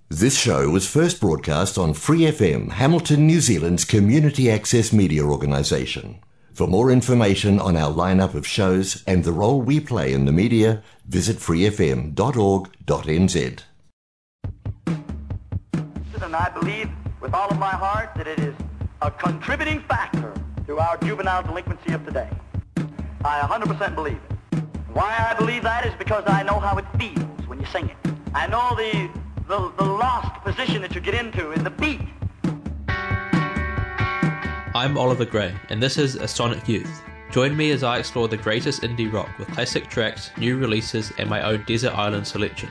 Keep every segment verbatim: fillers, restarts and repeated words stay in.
This show was first broadcast on Free F M, Hamilton, New Zealand's community access media organisation. For more information on our lineup of shows and the role we play in the media, visit free f m dot org dot n z. And I believe with all of my heart that it is a contributing factor to our juvenile delinquency of today. I one hundred percent believe it. Why I believe that is because I know how it feels when you sing it. I know the, the, the lost position that you get into in the beat. I'm Oliver Gray, and this is A Sonic Youth. Join me as I explore the greatest indie rock with classic tracks, new releases, and my own desert island selection.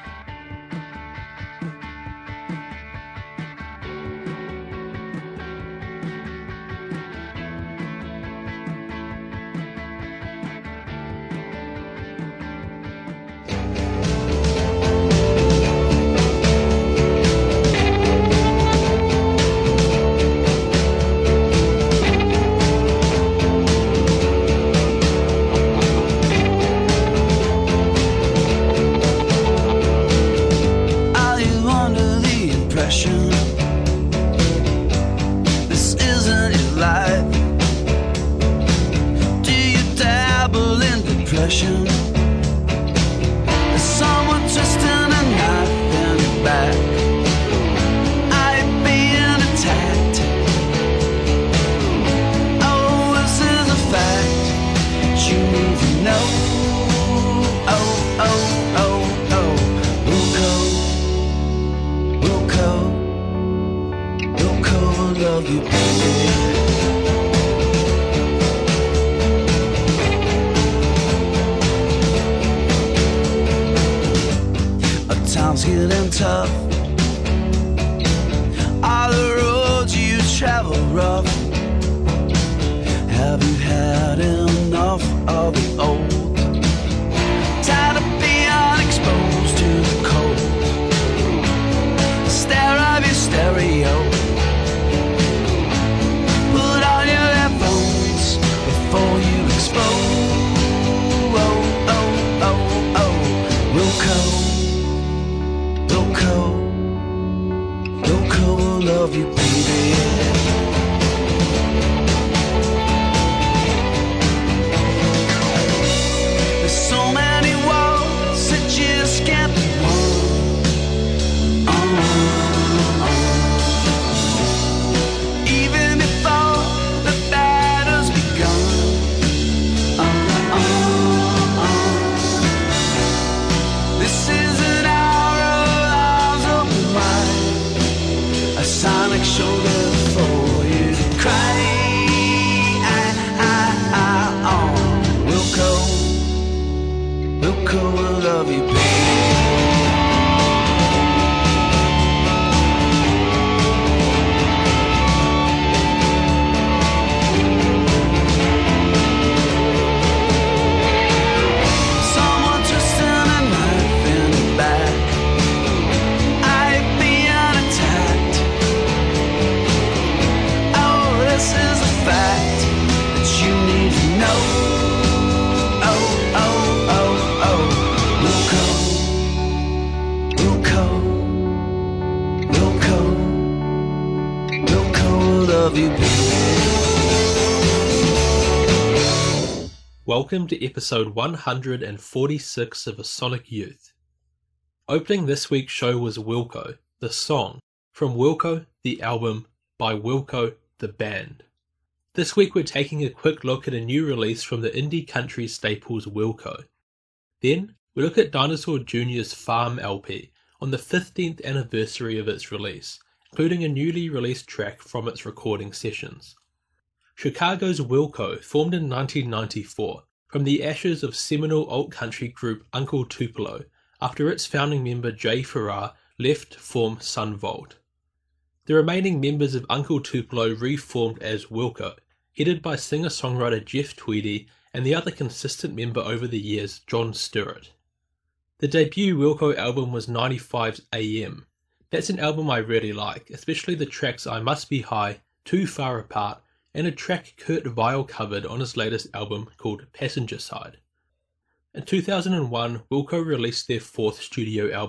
Welcome to episode one hundred forty-six of A Sonic Youth. Opening this week's show was Wilco, the song, from Wilco, the album, by Wilco, the band. This week we're taking a quick look at a new release from the indie country staples Wilco. Then we look at Dinosaur Junior's Farm L P on the fifteenth anniversary of its release, including a newly released track from its recording sessions. Chicago's Wilco formed in nineteen ninety-four from the ashes of seminal alt-country group Uncle Tupelo after its founding member Jay Farrar left to form Sun Volt. The remaining members of Uncle Tupelo reformed as Wilco, headed by singer-songwriter Jeff Tweedy and the other consistent member over the years, John Stewart. The debut Wilco album was ninety-five's A M. That's an album I really like, especially the tracks I Must Be High, Too Far Apart, and a track Kurt Vile covered on his latest album called Passenger Side. In two thousand one, Wilco released their fourth studio album,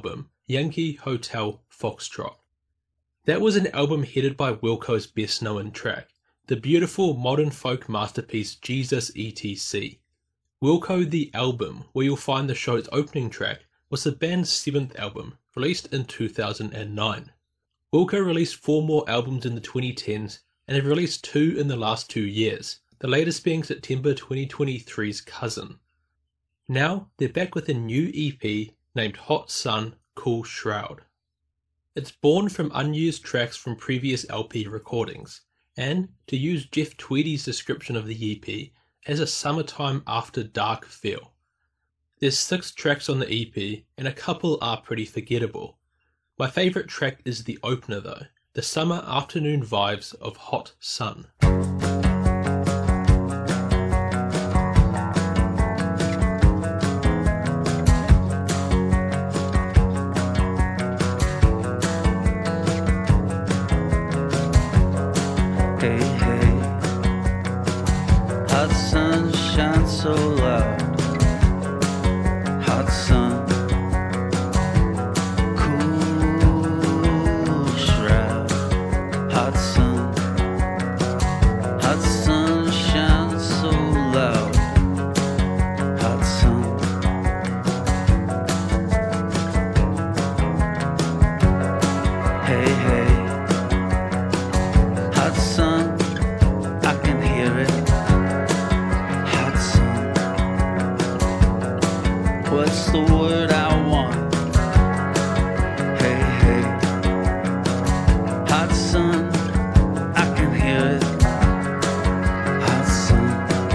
Yankee Hotel Foxtrot. That was an album headed by Wilco's best known track, the beautiful modern folk masterpiece Jesus et cetera. Wilco the Album, where you'll find the show's opening track, was the band's seventh album, released in two thousand nine. Wilco released four more albums in the twenty tens and have released two in the last two years, the latest being September twenty twenty-three's Cousin. Now, they're back with a new E P named Hot Sun, Cool Shroud. It's born from unused tracks from previous L P recordings, and, to use Jeff Tweedy's description of the E P, has a summertime after dark feel. There's six tracks on the E P, and a couple are pretty forgettable. My favourite track is the opener though, the summer afternoon vibes of Hot Sun. Hey, hey, hot sun shines so loud. Hot sun, cool shroud. Hot sun, hot sun shines so loud. Hot sun. Hey, hey, hot sun, I can hear it. Hot sun, what's the word I want? Hey, hey, hot sun, I can hear it. Hot sun,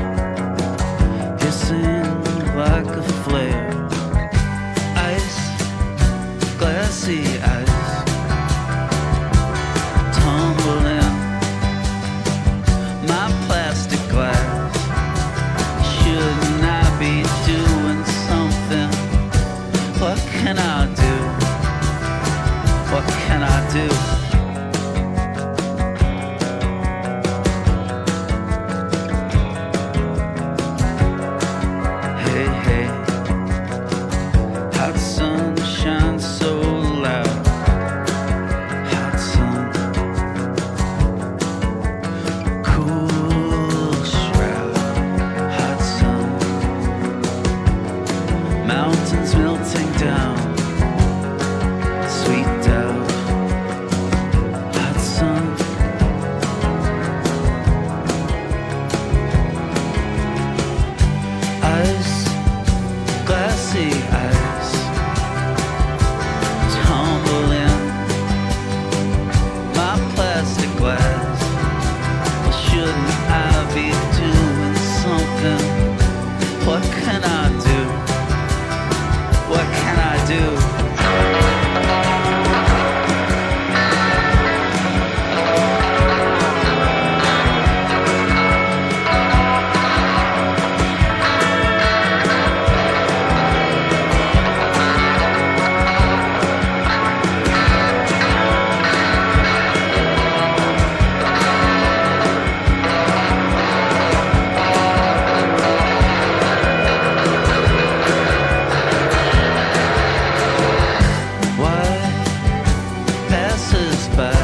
hissing like a flare. Ice, glassy ice, tumbling my plastic glass. Shouldn't I be doing something? What can I do? What can I do? Hey, hey, hot sun shines so loud. Hot sun, cool shroud. Hot sun, mountains melting down. Sweet dove. Hot sun, ice, glassy ice, tumbling my plastic glass. Well, shouldn't I be doing something? What can I do? What can I do? Why passers-by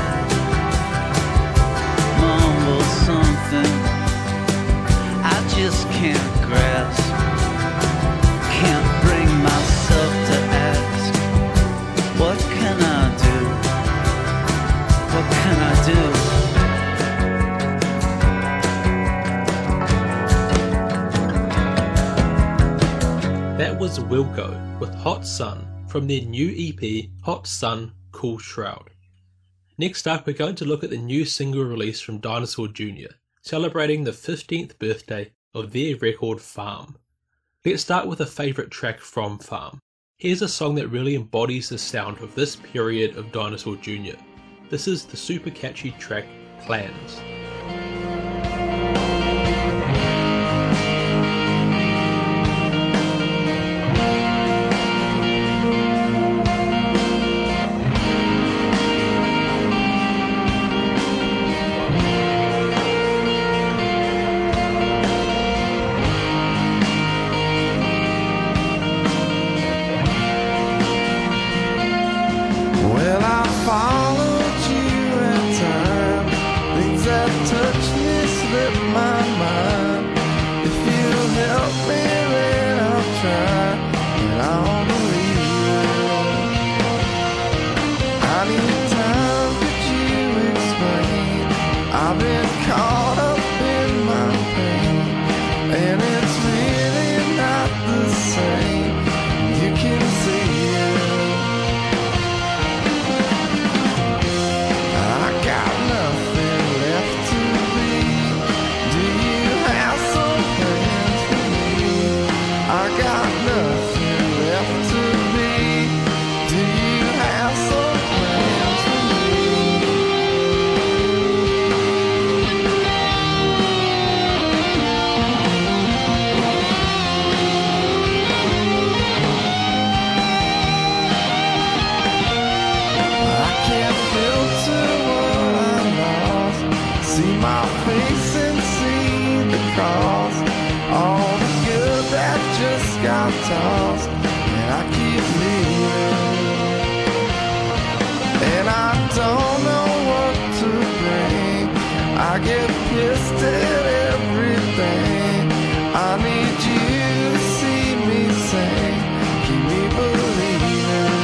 mumble something I just can't grasp? Can't bring myself to ask. What can I do? What can I do? That was Wilco with Hot Sun from their new E P Hot Sun, Cool Shroud. Next up, we're going to look at the new single release from Dinosaur Junior, celebrating the fifteenth birthday of their record Farm. Let's start with a favourite track from Farm. Here's a song that really embodies the sound of this period of Dinosaur Junior. This is the super catchy track Plans. across all the good that just got tossed, and I keep leaving, and I don't know what to bring. I get pissed at everything. I need you to see me sing, keep me believing.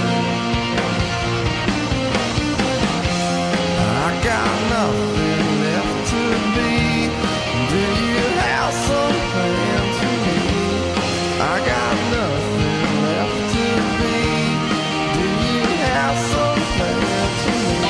I got nothing left to be. Do you have some plans for me? I got nothing left to be. Do you have some plans for me?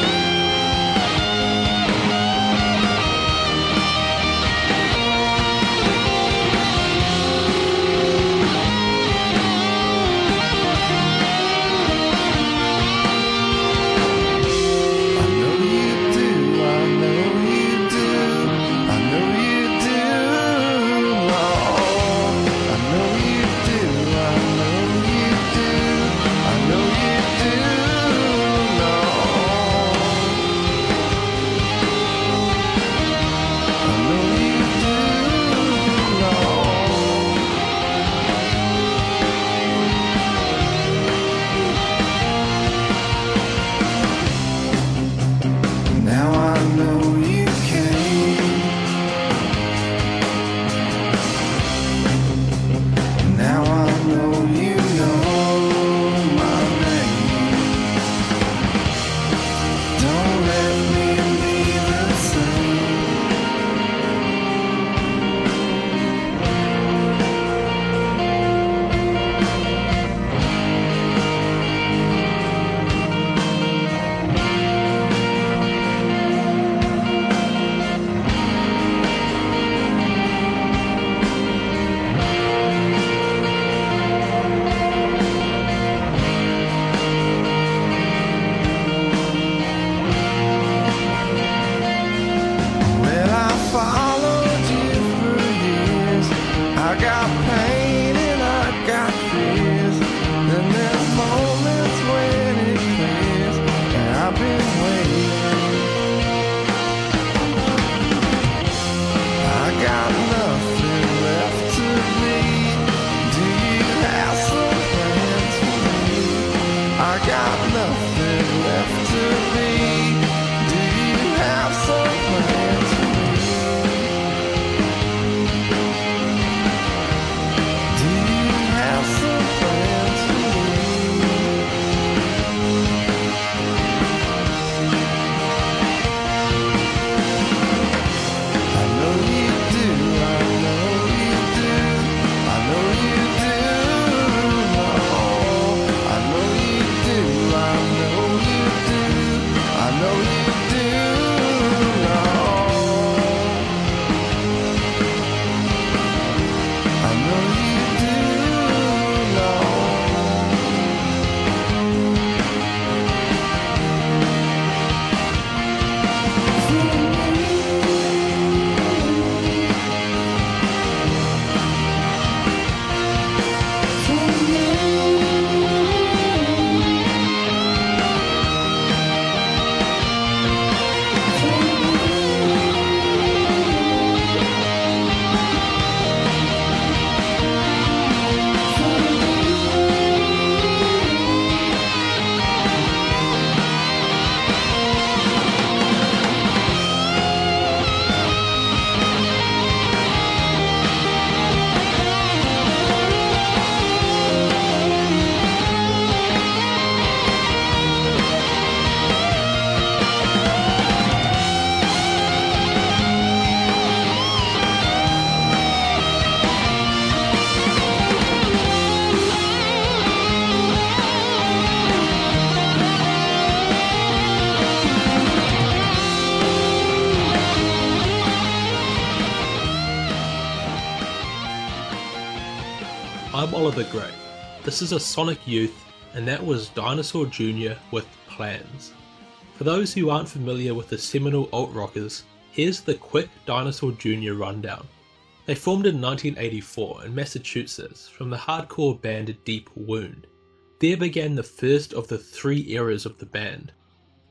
I'm Oliver Gray. This is a Sonic Youth, and that was Dinosaur Junior with Plans. For those who aren't familiar with the seminal alt-rockers, here's the quick Dinosaur Junior rundown. They formed in nineteen eighty-four in Massachusetts from the hardcore band Deep Wound. There began the first of the three eras of the band.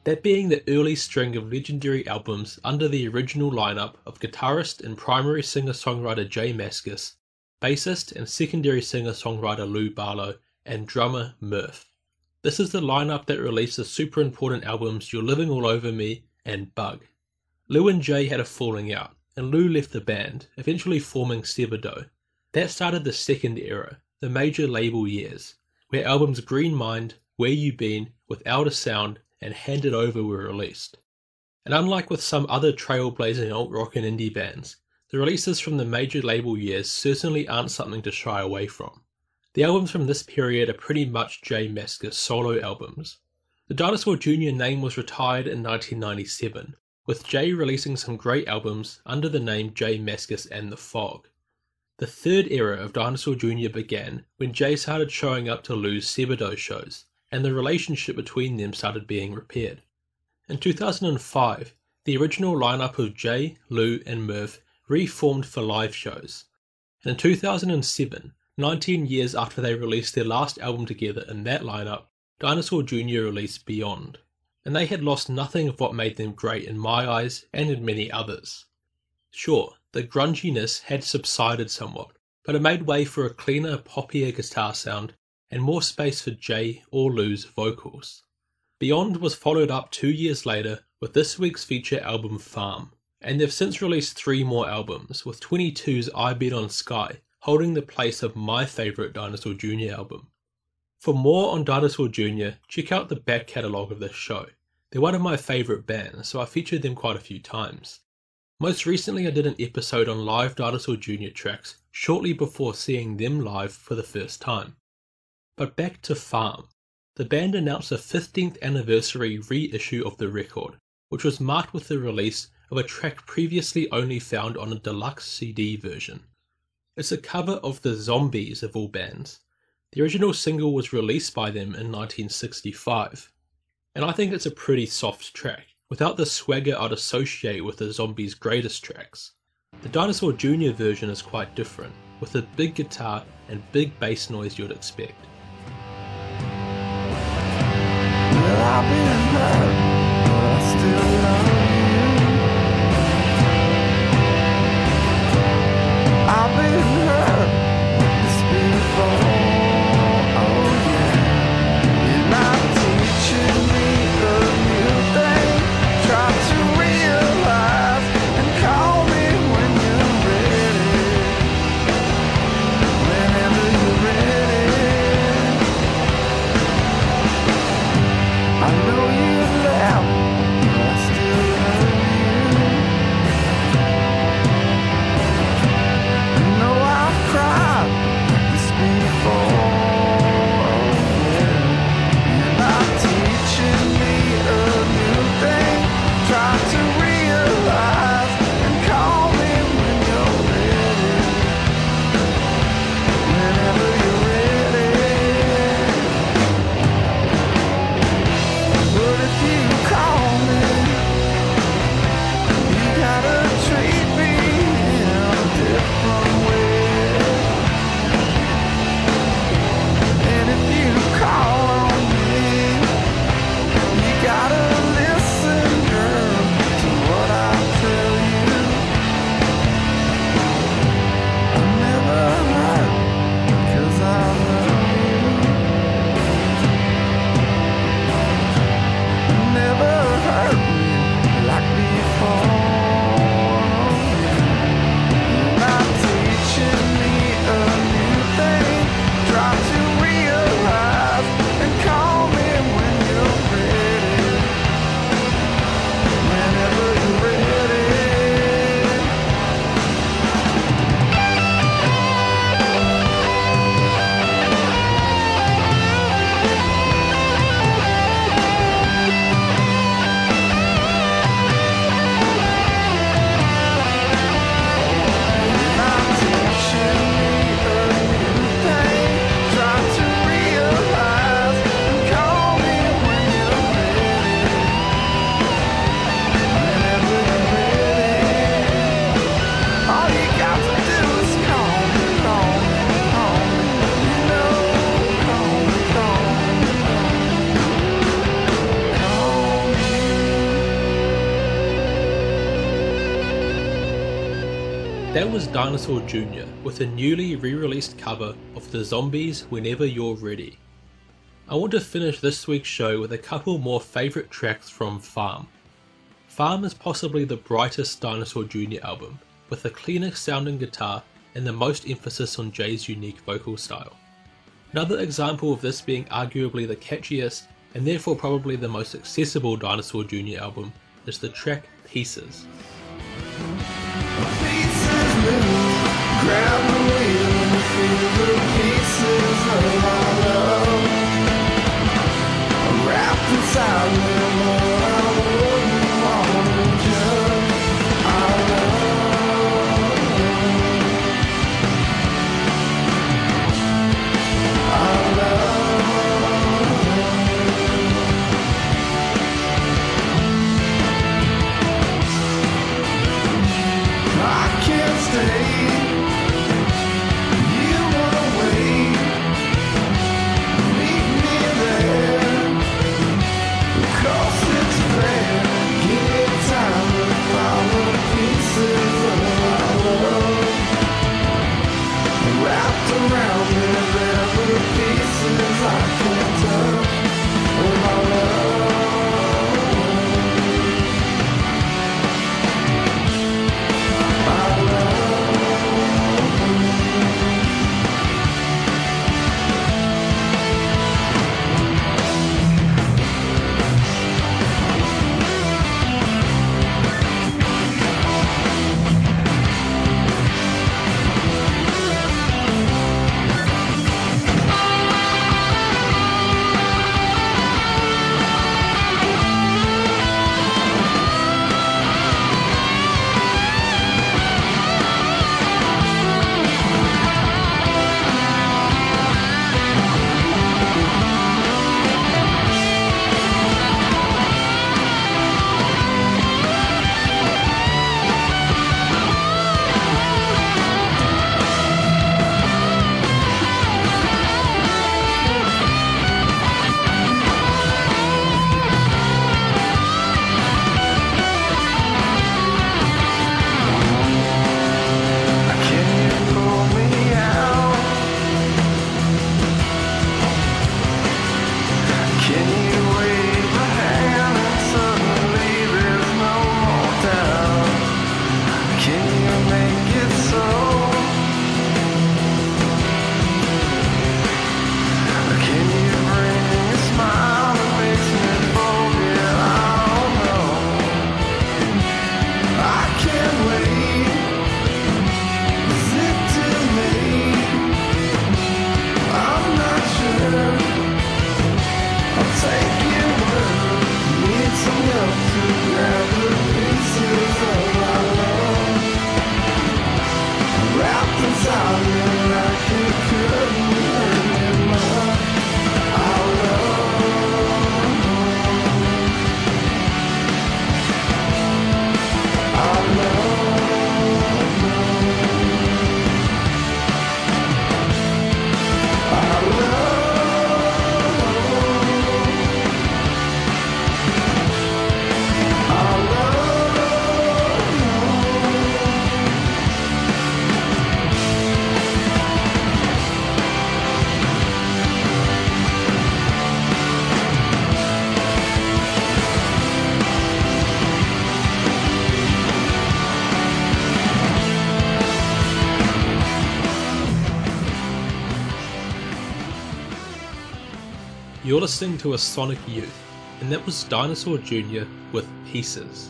that being the early string of legendary albums under the original lineup of guitarist and primary singer-songwriter J Mascis, bassist and secondary singer-songwriter Lou Barlow, and drummer Murph. This is the lineup that released the super important albums You're Living All Over Me and Bug. Lou and Jay had a falling out, and Lou left the band, eventually forming Sebadoh. That started the second era, the major label years, where albums Green Mind, Where You Been, Without a Sound, and Hand It Over were released. And unlike with some other trailblazing alt-rock and indie bands, the releases from the major label years certainly aren't something to shy away from. The albums from this period are pretty much J Mascis solo albums. The Dinosaur Junior name was retired in nineteen ninety-seven, with Jay releasing some great albums under the name J Mascis and the Fog. The third era of Dinosaur Junior began when Jay started showing up to Lou's Sebadoh shows, and the relationship between them started being repaired. In two thousand five, the original lineup of Jay, Lou, and Murph reformed for live shows. And in two thousand seven, nineteen years after they released their last album together in that lineup, Dinosaur Junior released Beyond. And they had lost nothing of what made them great in my eyes and in many others. Sure, the grunginess had subsided somewhat, but it made way for a cleaner, poppier guitar sound and more space for Jay or Lou's vocals. Beyond was followed up two years later with this week's feature album Farm, and they've since released three more albums, with twenty-two's I Bet on Sky holding the place of my favourite Dinosaur Junior album. For more on Dinosaur Junior, check out the back catalogue of this show. They're one of my favourite bands, so I featured them quite a few times. Most recently I did an episode on live Dinosaur Junior tracks shortly before seeing them live for the first time. But back to Farm. The band announced a fifteenth anniversary reissue of the record, which was marked with the release of a track previously only found on a deluxe C D version. It's a cover of the Zombies of all bands. The original single was released by them in nineteen sixty-five, and I think it's a pretty soft track, without the swagger I'd associate with the Zombies' greatest tracks. The Dinosaur Junior version is quite different, with a big guitar and big bass noise you'd expect. Well, I've been hurt, but I still love you. I've been hurt, this before. Oh yeah, you're not teaching me a new thing. Try to realize and call me when you're ready. Whenever you're ready. I know you left, but I still love you. I know I That was Dinosaur Junior with a newly re-released cover of The Zombies' Whenever You're Ready. I want to finish this week's show with a couple more favourite tracks from Farm. Farm is possibly the brightest Dinosaur Junior album, with the cleanest sounding guitar and the most emphasis on Jay's unique vocal style. Another example of this being arguably the catchiest and therefore probably the most accessible Dinosaur Junior album is the track Pieces. Grab the wheel and feel the pieces of our love wrapped inside me. More I wouldn't want to judge our love, our love. I can't stay. Wrapped around me, there were pieces I can't touch with my love, my You're listening to a Sonic Youth, and that was Dinosaur Junior with Pieces.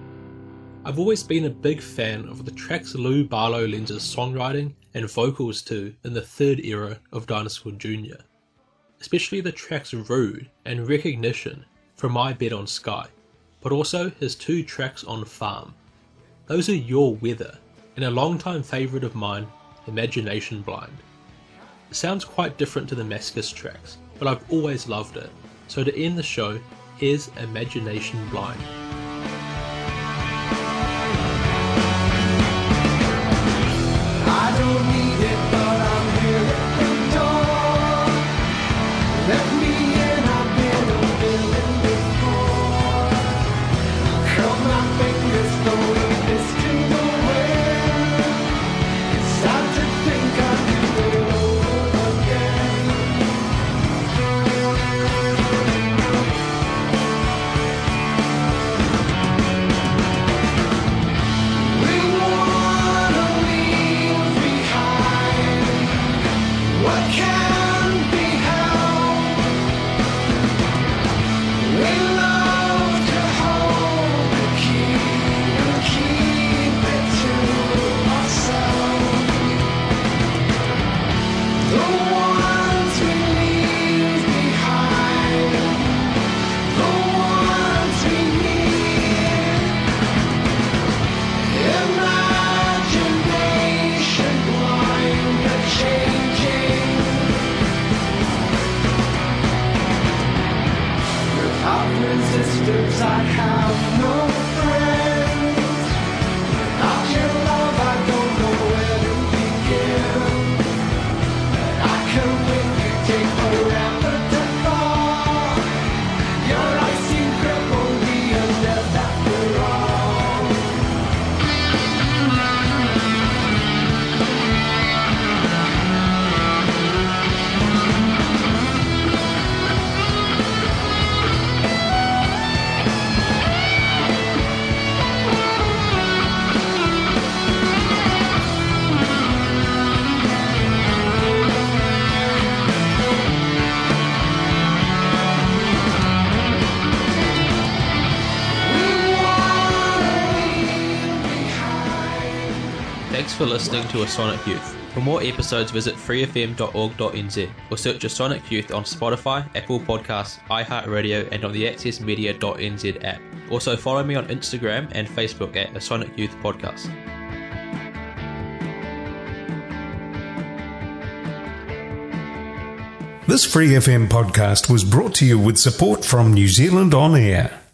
I've always been a big fan of the tracks Lou Barlow lends his songwriting and vocals to in the third era of Dinosaur Junior, especially the tracks Rude and Recognition from My Bed on Sky, but also his two tracks on Farm. Those are Your Weather, and a longtime favourite of mine, Imagination Blind. It sounds quite different to the Mascis tracks, but I've always loved it, so to end the show, here's Imagination Blind. I don't need it, but I'm here at the door. Let me in, I've been a villain before. Cut my fingers slowly, this jingle away. I have no friends. Without your love, I don't know where to begin. I can wait to take forever to fall. Your icy grip won't be a death after all. Thanks for listening to A Sonic Youth. For more episodes, visit free f m dot org dot n z or search A Sonic Youth on Spotify, Apple Podcasts, iHeartRadio, and on the access media dot n z app. Also follow me on Instagram and Facebook at A Sonic Youth Podcast. This Free F M podcast was brought to you with support from New Zealand On Air.